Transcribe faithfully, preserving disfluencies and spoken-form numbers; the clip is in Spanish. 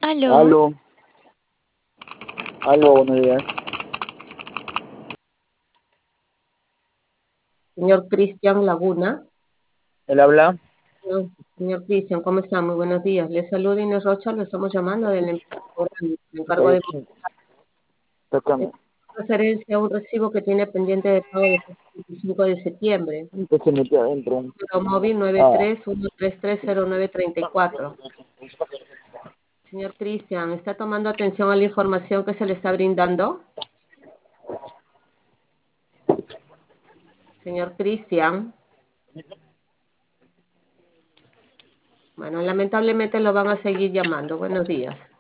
Aló, Aló, aló, buenos días. Señor Cristian Laguna. ¿Él habla? Señor, señor Cristian, ¿cómo está? Muy buenos días. Le saluda Inés Rocha, lo estamos llamando del empresa Coral, el encargo Eh, de sí, tócame. referencia a un recibo que tiene pendiente de pago de veinticinco de septiembre. Entonces se metió adentro. Número móvil nueve Ah, tres uno tres tres cero nueve tres cuatro. Señor Cristian, ¿está tomando atención a la información que se le está brindando? Señor Cristian. Bueno, lamentablemente lo van a seguir llamando. Buenos días.